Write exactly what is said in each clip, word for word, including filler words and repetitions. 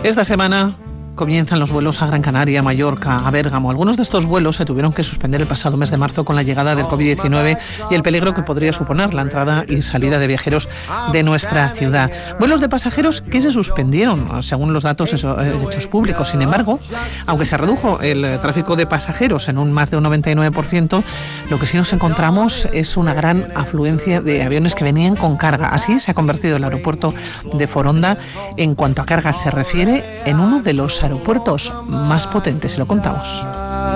Esta semana comienzan los vuelos a Gran Canaria, Mallorca, a Bérgamo. Algunos de estos vuelos se tuvieron que suspender el pasado mes de marzo con la llegada del covid diecinueve y el peligro que podría suponer la entrada y salida de viajeros de nuestra ciudad. Vuelos de pasajeros que se suspendieron, según los datos hechos públicos. Sin embargo, aunque se redujo el tráfico de pasajeros en un más de un noventa y nueve por ciento, lo que sí nos encontramos es una gran afluencia de aviones que venían con carga. Así se ha convertido el aeropuerto de Foronda, en cuanto a carga se refiere, en uno de los aeropuertos más potentes, se lo contamos.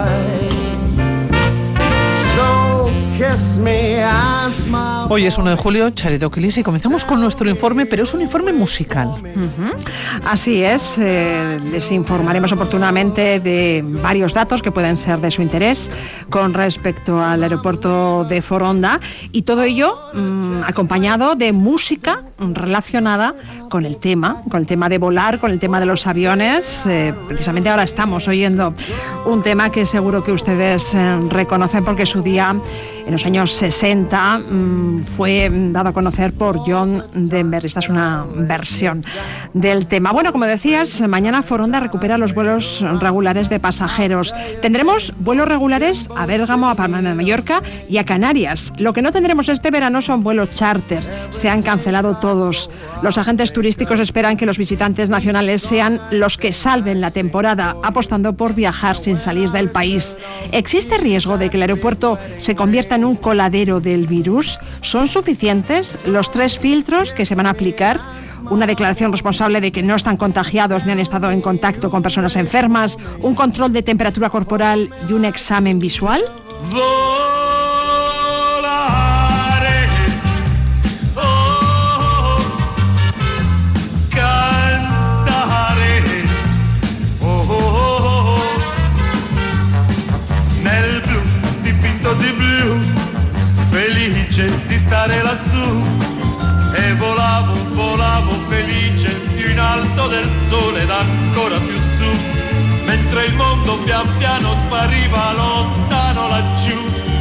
Hoy es uno de julio, Charit Oquilis, y comenzamos con nuestro informe, pero es un informe musical. Uh-huh. Así es, eh, les informaremos oportunamente de varios datos que pueden ser de su interés con respecto al aeropuerto de Foronda, y todo ello mmm, acompañado de música relacionada con el tema, con el tema de volar, con el tema de los aviones. Eh, precisamente ahora estamos oyendo un tema que seguro que ustedes eh, reconocen, porque su día, en los años sesenta, mmm, fue dado a conocer por John Denver. Esta es una versión del tema. Bueno, como decías, mañana Foronda recupera los vuelos regulares de pasajeros. Tendremos vuelos regulares a Bérgamo, a Palma de Mallorca y a Canarias. Lo que no tendremos este verano son vuelos charter. Se han cancelado todos. Los agentes turísticos esperan que los visitantes nacionales sean los que salven la temporada, apostando por viajar sin salir del país. ¿Existe riesgo de que el aeropuerto se convierta en un coladero del virus? ¿Son suficientes los tres filtros que se van a aplicar? Una declaración responsable de que no están contagiados ni han estado en contacto con personas enfermas, un control de temperatura corporal y un examen visual. Di stare lassù e volavo, volavo felice più in alto del sole ed ancora più su, mentre il mondo pian piano spariva lontano laggiù.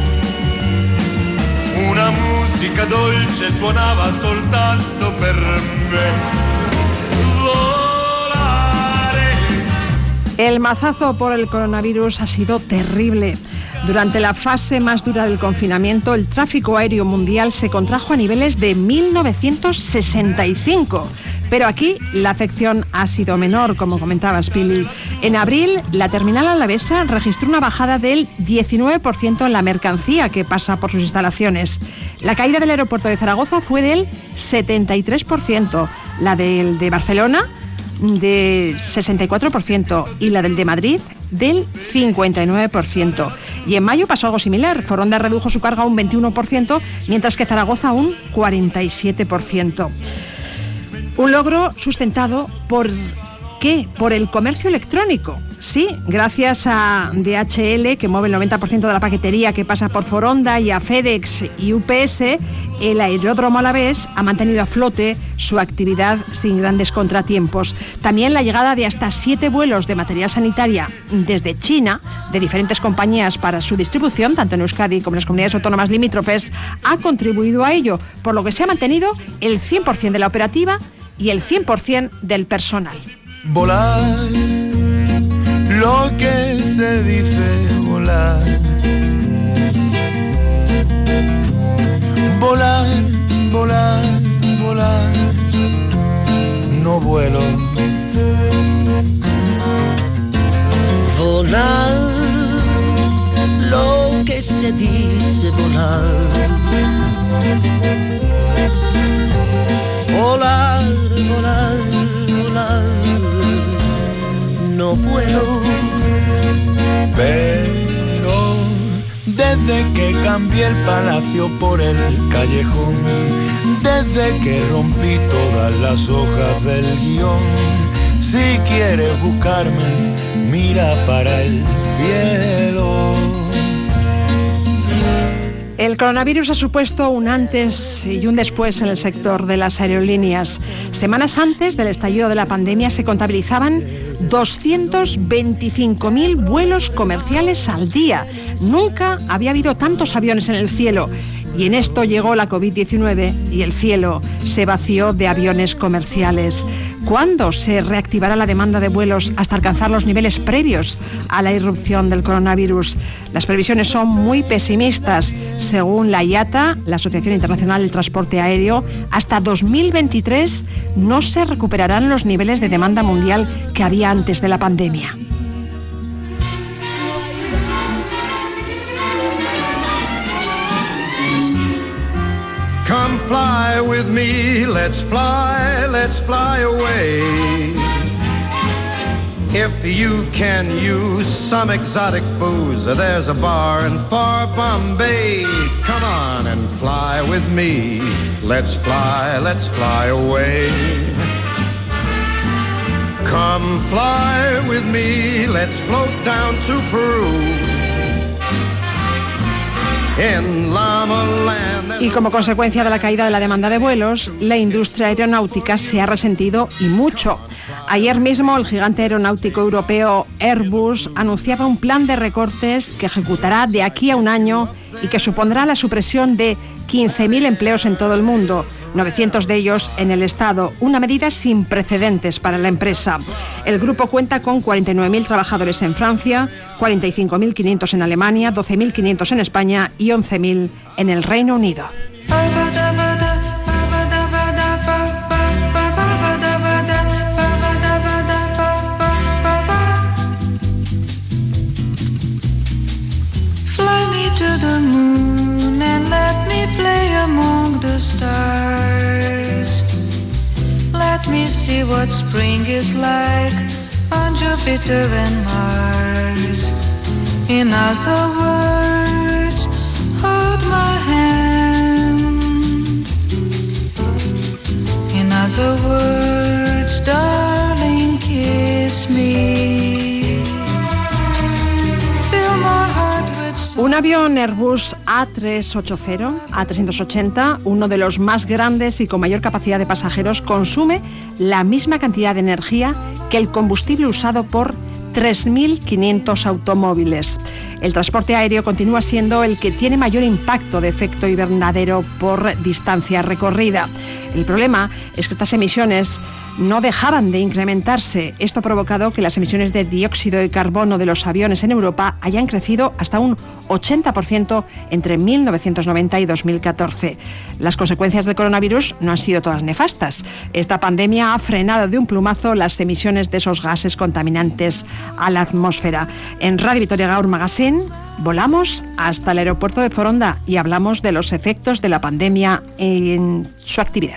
Una musica dolce suonava soltanto per me. Volare. El mazazo por el coronavirus ha sido terrible. Durante la fase más dura del confinamiento, el tráfico aéreo mundial se contrajo a niveles de mil novecientos sesenta y cinco. Pero aquí la afección ha sido menor, como comentabas, Pili. En abril, la terminal alavesa registró una bajada del diecinueve por ciento en la mercancía que pasa por sus instalaciones. La caída del aeropuerto de Zaragoza fue del setenta y tres por ciento, la del de Barcelona del sesenta y cuatro por ciento y la del de Madrid del cincuenta y nueve por ciento. Y en mayo pasó algo similar. Foronda redujo su carga un veintiuno por ciento, mientras que Zaragoza un cuarenta y siete por ciento. Un logro sustentado por ¿qué? Por el comercio electrónico. Sí, gracias a D H L, que mueve el noventa por ciento de la paquetería que pasa por Foronda, y a FedEx y U P S, el aeródromo alavés ha mantenido a flote su actividad sin grandes contratiempos. También la llegada de hasta siete vuelos de material sanitaria desde China, de diferentes compañías para su distribución, tanto en Euskadi como en las comunidades autónomas limítrofes, ha contribuido a ello, por lo que se ha mantenido el cien por ciento de la operativa y el cien por ciento del personal. Volar, lo que se dice volar. Volar, volar, volar. No vuelo. Volar, lo que se dice volar. Volar, volar, volar. No vuelo. Pero desde que cambié el palacio por el callejón, desde que rompí todas las hojas del guión, si quieres buscarme, mira para el cielo. El coronavirus ha supuesto un antes y un después en el sector de las aerolíneas. Semanas antes del estallido de la pandemia se contabilizaban doscientos veinticinco mil vuelos comerciales al día. Nunca había habido tantos aviones en el cielo. Y en esto llegó la covid diecinueve y el cielo se vació de aviones comerciales. ¿Cuándo se reactivará la demanda de vuelos hasta alcanzar los niveles previos a la irrupción del coronavirus? Las previsiones son muy pesimistas. Según la I A T A, la Asociación Internacional del Transporte Aéreo, hasta dos mil veintitrés no se recuperarán los niveles de demanda mundial que había antes de la pandemia. Come fly with me, let's fly, let's fly away. If you can use some exotic booze, there's a bar in far Bombay. Come on and fly with me, let's fly, let's fly away. Come fly with me, let's float down to Peru. Y como consecuencia de la caída de la demanda de vuelos, la industria aeronáutica se ha resentido y mucho. Ayer mismo el gigante aeronáutico europeo Airbus anunciaba un plan de recortes que ejecutará de aquí a un año y que supondrá la supresión de quince mil empleos en todo el mundo, novecientos de ellos en el Estado, una medida sin precedentes para la empresa. El grupo cuenta con cuarenta y nueve mil trabajadores en Francia, cuarenta y cinco mil quinientos en Alemania, doce mil quinientos en España y once mil en el Reino Unido. Fly me to the moon and let me play among the stars. Let me see what spring is like on Jupiter and Mars. In other words, hold my hand. In other words, darling, kiss me. Fill my heart with... Un avión Airbus A trescientos ochenta, A trescientos ochenta, uno de los más grandes y con mayor capacidad de pasajeros, consume la misma cantidad de energía que el combustible usado por tres mil quinientos automóviles. El transporte aéreo continúa siendo el que tiene mayor impacto de efecto invernadero por distancia recorrida. El problema es que estas emisiones no dejaban de incrementarse. Esto ha provocado que las emisiones de dióxido de carbono de los aviones en Europa hayan crecido hasta un ochenta por ciento entre mil novecientos noventa y dos mil catorce. Las consecuencias del coronavirus no han sido todas nefastas. Esta pandemia ha frenado de un plumazo las emisiones de esos gases contaminantes a la atmósfera. En Radio Vitoria Gaur Magazine volamos hasta el aeropuerto de Foronda y hablamos de los efectos de la pandemia en su actividad.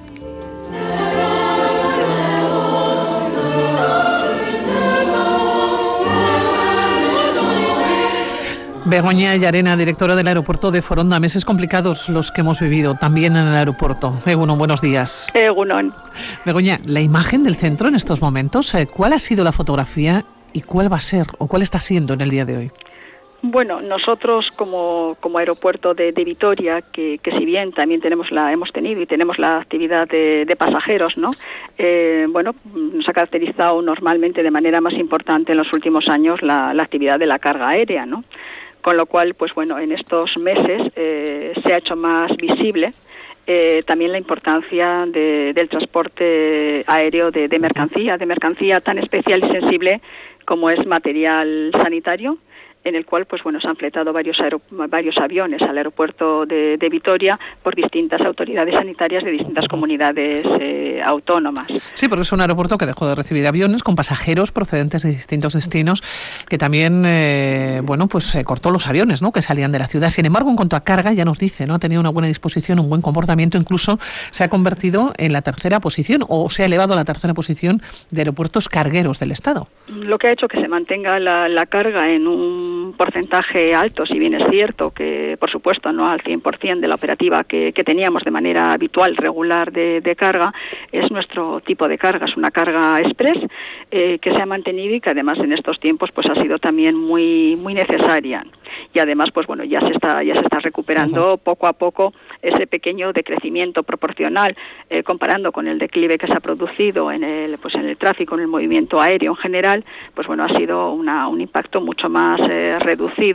Begoña Llarena, directora del aeropuerto de Foronda. Meses complicados los que hemos vivido también en el aeropuerto. Egunon, buenos días. Egunon. Begoña, la imagen del centro en estos momentos, ¿cuál ha sido la fotografía y cuál va a ser o cuál está siendo en el día de hoy? Bueno, nosotros como, como aeropuerto de, de Vitoria, que, que si bien también tenemos la hemos tenido y tenemos la actividad de, de pasajeros, ¿no? Eh, bueno, nos ha caracterizado normalmente de manera más importante en los últimos años la, la actividad de la carga aérea, ¿no? Con lo cual, pues bueno, en estos meses eh, se ha hecho más visible eh, también la importancia de, del transporte aéreo de, de mercancía, de mercancía tan especial y sensible como es material sanitario, en el cual pues bueno se han fletado varios aer- varios aviones al aeropuerto de, de Vitoria por distintas autoridades sanitarias de distintas comunidades eh, autónomas. Sí, porque es un aeropuerto que dejó de recibir aviones con pasajeros procedentes de distintos destinos, que también eh, bueno pues eh, cortó los aviones, ¿no?, que salían de la ciudad. Sin embargo, en cuanto a carga, ya nos dice, ¿no?, ha tenido una buena disposición, un buen comportamiento, incluso se ha convertido en la tercera posición o se ha elevado a la tercera posición de aeropuertos cargueros del Estado. Lo que ha hecho que se mantenga la, la carga en un porcentaje alto, si bien es cierto que, por supuesto, no al cien por ciento de la operativa que, que teníamos de manera habitual, regular de, de carga, es nuestro tipo de carga, es una carga express eh, que se ha mantenido y que además en estos tiempos pues ha sido también muy muy necesaria. Y además, pues bueno, ya se está ya se está recuperando uh-huh. poco a poco ese pequeño decrecimiento proporcional, eh, comparando con el declive que se ha producido en el pues en el tráfico, en el movimiento aéreo en general, pues bueno, ha sido una, un impacto mucho más eh, reducido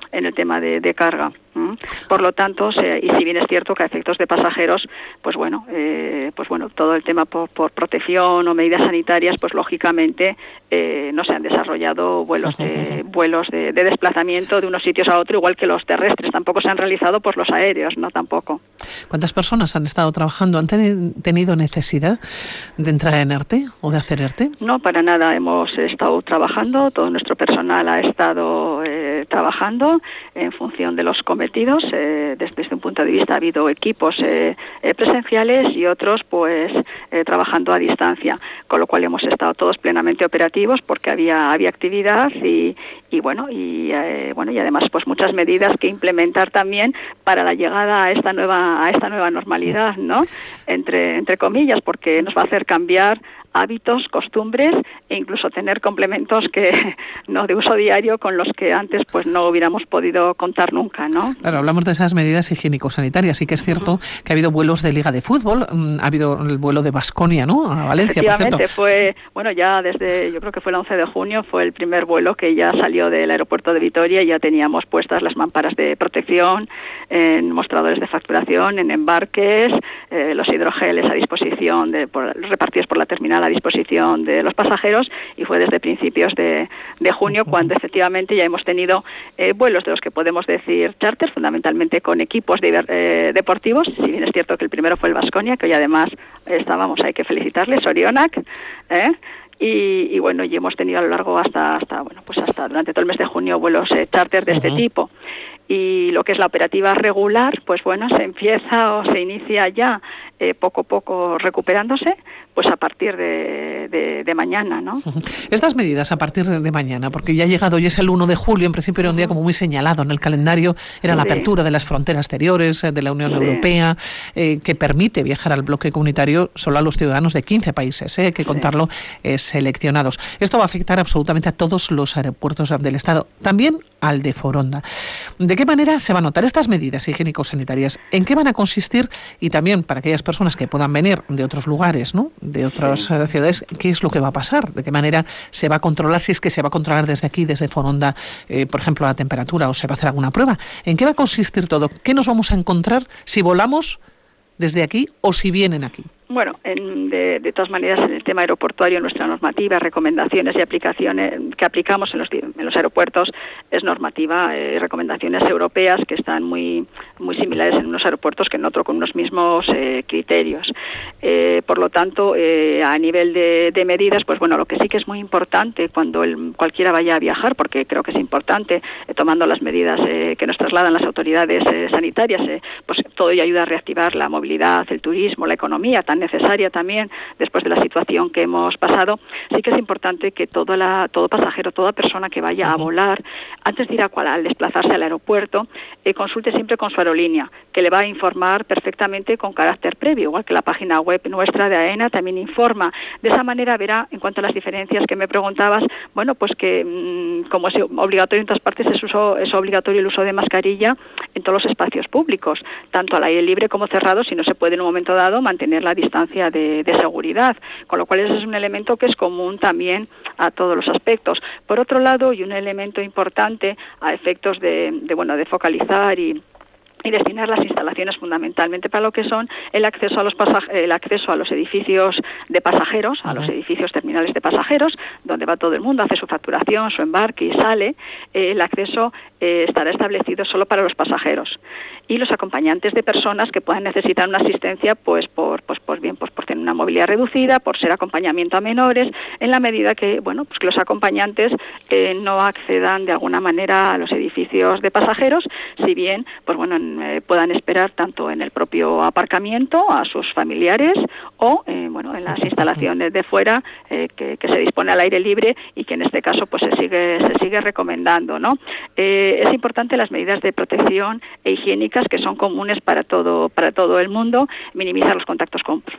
en el tema de, de carga. ¿Mm? Por lo tanto, se, y si bien es cierto que a efectos de pasajeros, pues bueno, eh, pues bueno, todo el tema por, por protección o medidas sanitarias, pues lógicamente eh, no se han desarrollado vuelos de vuelos de, de desplazamiento de unos sitios a otro, igual que los terrestres, tampoco se han realizado por los aéreos, no tampoco. ¿Cuántas personas han estado trabajando? ¿Han ten, tenido necesidad de entrar en ERTE o de hacer ERTE? No, para nada. Hemos estado trabajando, todo nuestro personal ha estado eh, trabajando en función de los cometidos. Eh, desde un punto de vista ha habido equipos eh, eh, presenciales y otros pues eh, trabajando a distancia, con lo cual hemos estado todos plenamente operativos porque había había actividad y, y bueno y eh, bueno y además pues muchas medidas que implementar también para la llegada a esta nueva a esta nueva normalidad, ¿no? Entre entre comillas, porque nos va a hacer cambiar hábitos, costumbres e incluso tener complementos que no de uso diario con los que antes pues no hubiéramos podido contar nunca, ¿no? Claro, hablamos de esas medidas higiénico-sanitarias. Sí que es cierto uh-huh. que ha habido vuelos de Liga de Fútbol, ha habido el vuelo de Baskonia, ¿no? A Valencia, por cierto. Efectivamente, fue, bueno, ya desde, yo creo que fue el once de junio, fue el primer vuelo que ya salió del aeropuerto de Vitoria y ya teníamos puestas las mamparas de protección en mostradores de facturación, en embarques, eh, los hidrogeles a disposición, de, por, repartidos por la terminal a disposición de los pasajeros, y fue desde principios de, de junio cuando efectivamente ya hemos tenido eh, vuelos de los que podemos decir charters, fundamentalmente con equipos de, eh, deportivos, si bien es cierto que el primero fue el Baskonia, que hoy además estábamos, hay que felicitarles, Orionak, ¿eh? Y, y bueno, y hemos tenido a lo largo hasta, hasta bueno, pues hasta durante todo el mes de junio vuelos eh, charter de uh-huh. este tipo. Y lo que es la operativa regular, pues bueno, se empieza o se inicia ya eh, poco a poco recuperándose, pues a partir de, de, de mañana, ¿no? Estas medidas a partir de, de mañana, porque ya ha llegado, hoy es el uno de julio, en principio era un día como muy señalado en el calendario, era la sí. apertura de las fronteras exteriores de la Unión sí. Europea, eh, que permite viajar al bloque comunitario solo a los ciudadanos de quince países, eh, hay que sí. contarlo, eh, seleccionados. Esto va a afectar absolutamente a todos los aeropuertos del Estado, también al de Foronda. ¿De qué manera se van a notar estas medidas higiénico-sanitarias? ¿En qué van a consistir? Y también para aquellas personas que puedan venir de otros lugares, ¿no?, de otras sí. ciudades, ¿qué es lo que va a pasar? ¿De qué manera se va a controlar? Si es que se va a controlar desde aquí, desde Foronda, eh, por ejemplo, la temperatura, o se va a hacer alguna prueba. ¿En qué va a consistir todo? ¿Qué nos vamos a encontrar si volamos desde aquí o si vienen aquí? Bueno, en, de, de todas maneras, en el tema aeroportuario, nuestra normativa, recomendaciones y aplicaciones que aplicamos en los, en los aeropuertos es normativa, eh, recomendaciones europeas que están muy muy similares en unos aeropuertos que en otros, con unos mismos eh, criterios. Eh, por lo tanto, eh, a nivel de, de medidas, pues bueno, lo que sí que es muy importante cuando el, cualquiera vaya a viajar, porque creo que es importante, eh, tomando las medidas eh, que nos trasladan las autoridades eh, sanitarias, eh, pues todo ello ayuda a reactivar la movilidad, el turismo, la economía, tan necesaria también después de la situación que hemos pasado. Sí que es importante que todo, la, todo pasajero, toda persona que vaya a volar, antes de ir a cual, al desplazarse al aeropuerto, eh, consulte siempre con su aerolínea, que le va a informar perfectamente con carácter previo, igual que la página web nuestra de AENA también informa. De esa manera verá, en cuanto a las diferencias que me preguntabas, bueno, pues que mmm, como es obligatorio en todas partes, es, uso, es obligatorio el uso de mascarilla en todos los espacios públicos, tanto al aire libre como cerrado, si no se puede en un momento dado mantener la distancia de, de seguridad, con lo cual ese es un elemento que es común también a todos los aspectos. Por otro lado, y un elemento importante a efectos de, de bueno, de focalizar y y destinar las instalaciones fundamentalmente para lo que son el acceso a los pasaj- el acceso a los edificios de pasajeros, a los edificios terminales de pasajeros, donde va todo el mundo, hace su facturación, su embarque y sale. Eh, el acceso eh, estará establecido solo para los pasajeros y los acompañantes de personas que puedan necesitar una asistencia, pues por pues pues bien pues por tener una movilidad reducida, por ser acompañamiento a menores, en la medida que bueno pues que los acompañantes eh, no accedan de alguna manera a los edificios de pasajeros, si bien pues bueno Eh, puedan esperar tanto en el propio aparcamiento a sus familiares o eh, bueno en las instalaciones de fuera eh, que, que se dispone al aire libre y que en este caso pues se sigue se sigue recomendando, ¿no? Eh, es importante las medidas de protección e higiénicas que son comunes para todo para todo el mundo, minimizar los contactos con, con, super,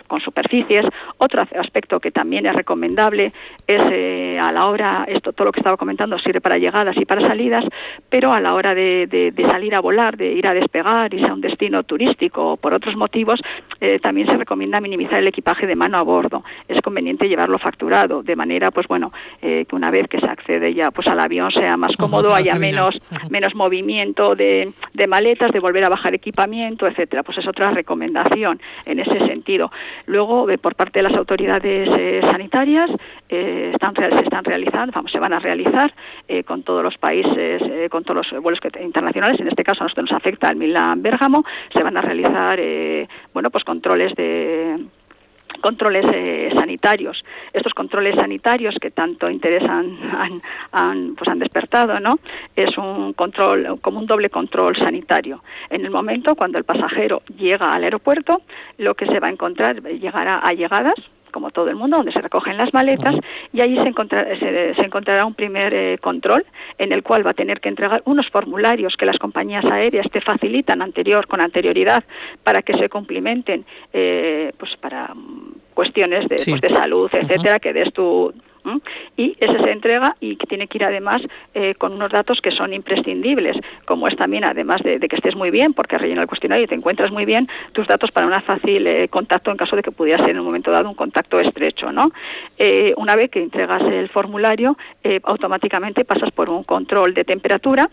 superficies. Otro aspecto que también es recomendable es eh, a la hora, esto todo lo que estaba comentando sirve para llegadas y para salidas, pero a la hora de, de, de salir a volar, de ir a despegar, irse a un destino turístico o por otros motivos, eh, también se recomienda minimizar el equipaje de mano a bordo. Es conveniente llevarlo facturado, de manera, pues bueno, eh, que una vez que se accede ya pues al avión sea más cómodo, haya menos, menos movimiento de, de maletas, de volver a bajar equipamiento, etcétera. Pues es otra recomendación en ese sentido. Luego, eh, por parte de las autoridades eh, sanitarias, eh, están, se están realizando, vamos, se van a realizar eh, con todos los países, eh, con todos los vuelos que, internacionales, en este caso a nosotros nos afecta el Milán-Bérgamo, se van a realizar, eh, bueno, pues controles de... controles eh, sanitarios. Estos controles sanitarios que tanto interesan han, han, pues han despertado, ¿no? Es un control, como un doble control sanitario. En el momento cuando el pasajero llega al aeropuerto, lo que se va a encontrar, llegará a llegadas, como todo el mundo, donde se recogen las maletas, y ahí se, encontrar, se, se encontrará un primer eh, control en el cual va a tener que entregar unos formularios que las compañías aéreas te facilitan anterior con anterioridad para que se cumplimenten, eh, pues para um, cuestiones de, sí. pues de salud, etcétera, uh-huh. que des tu... ¿Mm? Y ese se entrega y que tiene que ir además eh, con unos datos que son imprescindibles, como es también, además de, de que estés muy bien, porque has rellenado el cuestionario y te encuentras muy bien, tus datos para una fácil eh, contacto en caso de que pudiera ser en un momento dado un contacto estrecho, ¿no? Eh, una vez que entregas el formulario, eh, automáticamente pasas por un control de temperatura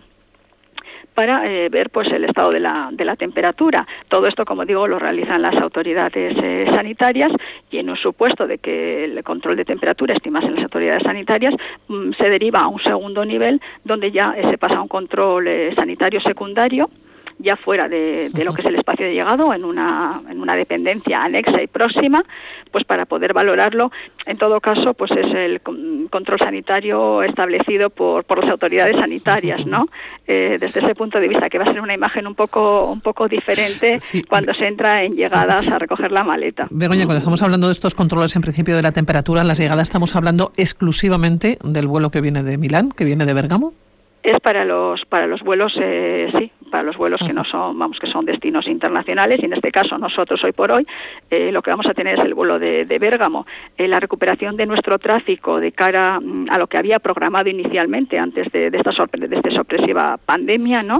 para eh, ver pues el estado de la, de la temperatura. Todo esto, como digo, lo realizan las autoridades eh, sanitarias, y en un supuesto de que el control de temperatura estimasen las autoridades sanitarias, mmm, se deriva a un segundo nivel donde ya eh, se pasa a un control eh, sanitario secundario, ya fuera de, de lo que es el espacio de llegado, en una, en una dependencia anexa y próxima, pues para poder valorarlo. En todo caso, pues es el control sanitario establecido por, por las autoridades sanitarias, ¿no? Eh, desde ese punto de vista, que va a ser una imagen un poco, un poco diferente sí. cuando se entra en llegadas a recoger la maleta. Begoña, cuando estamos hablando de estos controles en principio de la temperatura, en las llegadas estamos hablando exclusivamente del vuelo que viene de Milán, que viene de Bérgamo. Es para los para los vuelos, eh, sí, para los vuelos que no son, vamos, que son destinos internacionales, y en este caso nosotros hoy por hoy eh, lo que vamos a tener es el vuelo de, de Bérgamo. Eh, la recuperación de nuestro tráfico de cara mm, a lo que había programado inicialmente antes de, de esta sorpre- de esta sorpresiva pandemia, ¿no?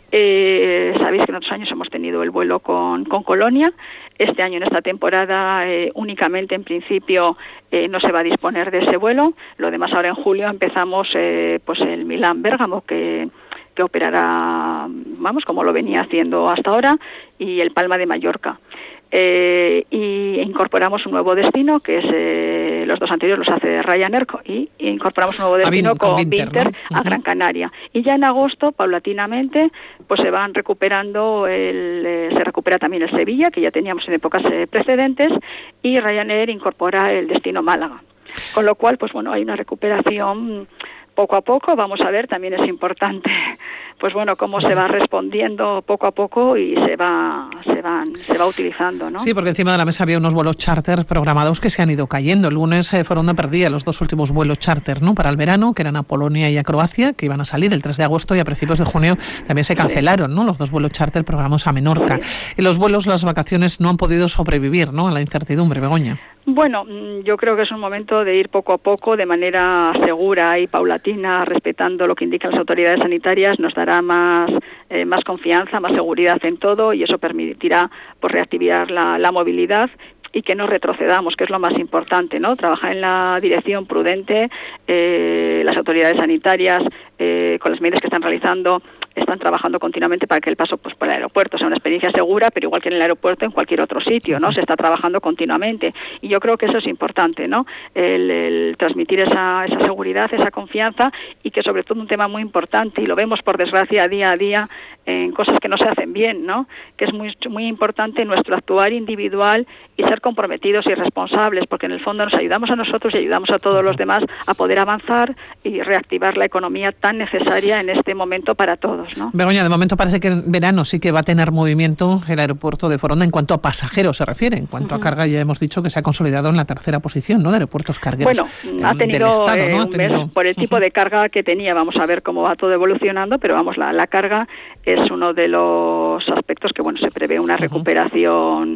Eh, sabéis que en otros años hemos tenido el vuelo con, con Colonia. Este año, en esta temporada, eh, únicamente en principio eh, no se va a disponer de ese vuelo. Lo demás, ahora en julio empezamos eh, pues el Milán-Bérgamo, que, que operará, vamos, como lo venía haciendo hasta ahora, y el Palma de Mallorca. Eh, y incorporamos un nuevo destino, que es eh, los dos anteriores los hace Ryanair, y, y incorporamos un nuevo destino Bin, con, con Binter, Binter, ¿no? a Gran Canaria. Y ya en agosto, paulatinamente, pues se van recuperando, el, eh, se recupera también el Sevilla, que ya teníamos en épocas eh, precedentes, y Ryanair incorpora el destino Málaga. Con lo cual, pues bueno, hay una recuperación poco a poco. Vamos a ver, también es importante, pues bueno, cómo se va respondiendo poco a poco y se va se van se va utilizando, ¿no? Sí, porque encima de la mesa había unos vuelos charter programados que se han ido cayendo. El lunes eh, fueron una pérdida los dos últimos vuelos charter, ¿no? Para el verano, que eran a Polonia y a Croacia, que iban a salir el tres de agosto, y a principios de junio también se cancelaron, ¿no? Los dos vuelos charter programados a Menorca. Y los vuelos, las vacaciones no han podido sobrevivir, ¿no? A la incertidumbre, Begoña. Bueno, yo creo que es un momento de ir poco a poco, de manera segura y paulatina, respetando lo que indican las autoridades sanitarias. Nos dará más eh, más confianza, más seguridad en todo, y eso permitirá pues reactivar la, la movilidad y que no retrocedamos, que es lo más importante, ¿no? Trabajar en la dirección prudente, eh, las autoridades sanitarias, eh, con las medidas que están realizando, están trabajando continuamente para que el paso pues por el aeropuerto sea una experiencia segura, pero igual que en el aeropuerto, en cualquier otro sitio, ¿no? Se está trabajando continuamente, y yo creo que eso es importante, ¿no? El, el transmitir esa, esa seguridad, esa confianza, y que sobre todo un tema muy importante, y lo vemos por desgracia día a día en cosas que no se hacen bien, ¿no? Que es muy muy importante nuestro actuar individual y ser comprometidos y responsables, porque en el fondo nos ayudamos a nosotros y ayudamos a todos los demás a poder avanzar y reactivar la economía tan necesaria en este momento para todos, ¿no? Begoña, de momento parece que en verano sí que va a tener movimiento el aeropuerto de Foronda en cuanto a pasajeros se refiere. En cuanto uh-huh. a carga, ya hemos dicho que se ha consolidado en la tercera posición, ¿no? De aeropuertos cargueros. Bueno, ha tenido, del Estado, ¿no? Eh, ha tenido... un mes por el tipo uh-huh. de carga que tenía. Vamos a ver cómo va todo evolucionando, pero vamos, la, la carga es uno de los aspectos que, bueno, se prevé una recuperación uh-huh.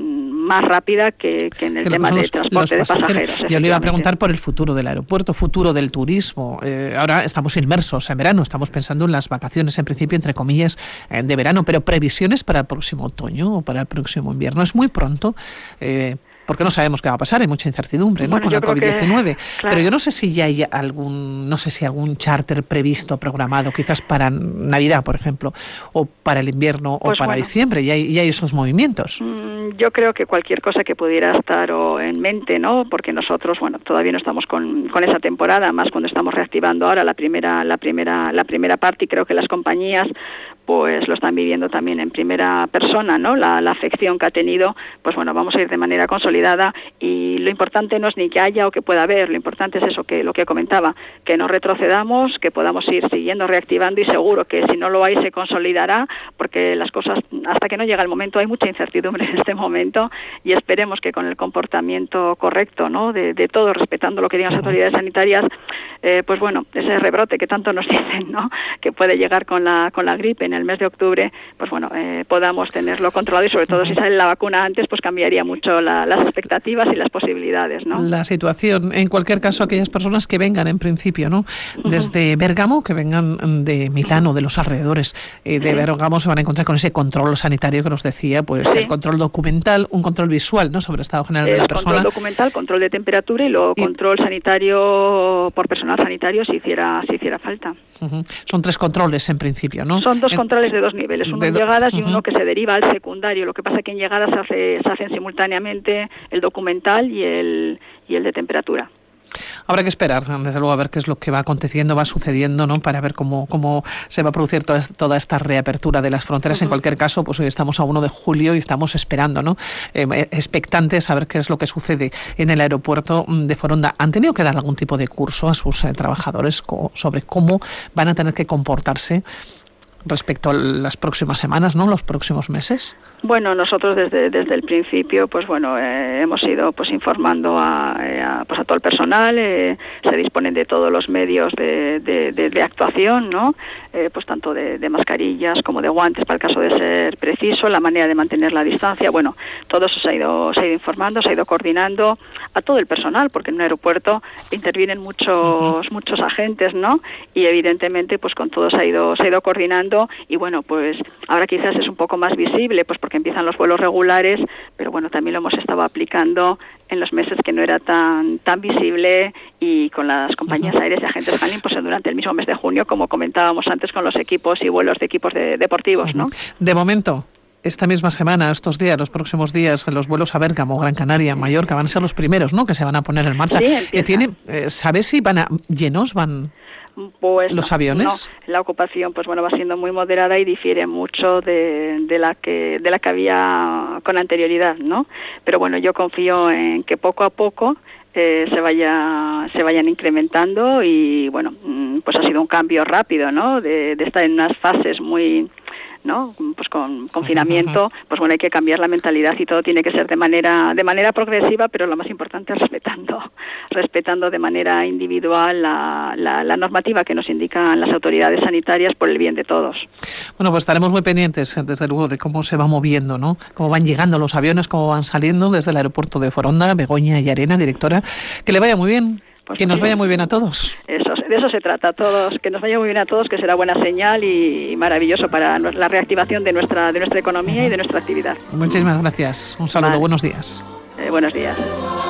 más rápida que, que en el que tema de los, transporte los de pasajeros. Yo le iba a preguntar por el futuro del aeropuerto, futuro del turismo. Eh, ahora estamos inmersos en verano, estamos pensando en las vacaciones, en principio, entre comillas, eh, de verano, pero previsiones para el próximo otoño o para el próximo invierno. Es muy pronto. Eh, porque no sabemos qué va a pasar, hay mucha incertidumbre, ¿no? Bueno, con la COVID diecinueve. Que, claro. Pero yo no sé si ya hay algún, no sé si algún charter previsto, programado, quizás para Navidad, por ejemplo, o para el invierno, pues o para bueno, diciembre, ya hay, ya hay esos movimientos. Yo creo que cualquier cosa que pudiera estar o en mente, ¿no? Porque nosotros, bueno, todavía no estamos con, con esa temporada, más cuando estamos reactivando ahora la primera, la primera, la primera parte, y creo que las compañías pues lo están viviendo también en primera persona, ¿no? La, la afección que ha tenido, pues bueno, vamos a ir de manera consolidada, y lo importante no es ni que haya o que pueda haber, lo importante es eso, que lo que comentaba, que no retrocedamos, que podamos ir siguiendo reactivando, y seguro que si no lo hay se consolidará, porque las cosas, hasta que no llega el momento, hay mucha incertidumbre en este momento, y esperemos que con el comportamiento correcto, ¿no? De, de todos, respetando lo que digan las autoridades sanitarias, eh, pues bueno, ese rebrote que tanto nos dicen, ¿no? Que puede llegar con la, con la gripe en el mes de octubre, pues bueno, eh, podamos tenerlo controlado, y sobre todo si sale la vacuna antes, pues cambiaría mucho la, las expectativas y las posibilidades, ¿no? La situación, en cualquier caso, aquellas personas que vengan en principio, ¿no? Desde uh-huh. Bérgamo, que vengan de Milán o de los alrededores eh, de sí. Bérgamo, se van a encontrar con ese control sanitario que nos decía, pues sí. el control documental, un control visual, ¿no? Sobre el estado general es de la persona. Control documental, control de temperatura, y luego y... control sanitario por personal sanitario si hiciera, si hiciera falta. Uh-huh. Son tres controles en principio, ¿no? Son dos en... controles de dos niveles, uno de en do... llegadas uh-huh. y uno que se deriva al secundario. Lo que pasa es que en llegadas se, hace, se hacen simultáneamente el documental y el, y el de temperatura. Habrá que esperar, desde luego, a ver qué es lo que va aconteciendo, va sucediendo, ¿no? Para ver cómo, cómo se va a producir toda, toda esta reapertura de las fronteras. Uh-huh. En cualquier caso, pues hoy estamos a uno de julio y estamos esperando, ¿no? Eh, expectantes a ver qué es lo que sucede en el aeropuerto de Foronda. ¿Han tenido que dar algún tipo de curso a sus eh, trabajadores co- sobre cómo van a tener que comportarse respecto a las próximas semanas, ¿no? Los próximos meses? Bueno, nosotros desde desde el principio, pues bueno, eh, hemos ido pues informando a, a pues a todo el personal, eh, se disponen de todos los medios de, de, de, de actuación, ¿no? Eh, pues tanto de, de mascarillas como de guantes para el caso de ser preciso, la manera de mantener la distancia, bueno, todo eso se ha ido se ha ido informando, se ha ido coordinando a todo el personal, porque en un aeropuerto intervienen muchos uh-huh. muchos agentes, ¿no? Y evidentemente, pues con todo se ha ido se ha ido coordinando, y bueno, pues ahora quizás es un poco más visible, pues porque empiezan los vuelos regulares, pero bueno, también lo hemos estado aplicando en los meses que no era tan tan visible, y con las compañías uh-huh. aéreas y agentes handling, pues durante el mismo mes de junio, como comentábamos antes, con los equipos y vuelos de equipos de, deportivos, ¿no? De momento, esta misma semana, estos días, los próximos días, los vuelos a Bérgamo, Gran Canaria, Mallorca, van a ser los primeros, ¿no?, que se van a poner en marcha. Sí, ¿Tiene, eh, ¿Sabes si van a llenos, van pues los no, aviones? No. La ocupación, pues bueno, va siendo muy moderada y difiere mucho de, de la que de la que había con anterioridad, ¿no? Pero bueno, yo confío en que poco a poco eh, se vaya se vayan incrementando, y bueno, pues ha sido un cambio rápido, ¿no? De, de estar en unas fases muy, ¿no?, pues con confinamiento, pues bueno, hay que cambiar la mentalidad, y todo tiene que ser de manera de manera progresiva, pero lo más importante es respetando respetando de manera individual la, la, la normativa que nos indican las autoridades sanitarias por el bien de todos. Bueno, pues estaremos muy pendientes, desde luego, de cómo se va moviendo, ¿no?, cómo van llegando los aviones, cómo van saliendo desde el aeropuerto de Foronda. Begoña Llarena, directora, que le vaya muy bien. Pues que nos vaya muy bien a todos. Eso, de eso se trata, todos, que nos vaya muy bien a todos, que será buena señal y maravilloso para la reactivación de nuestra de nuestra economía y de nuestra actividad. Muchísimas gracias. Un saludo, vale. Buenos días. Eh, buenos días.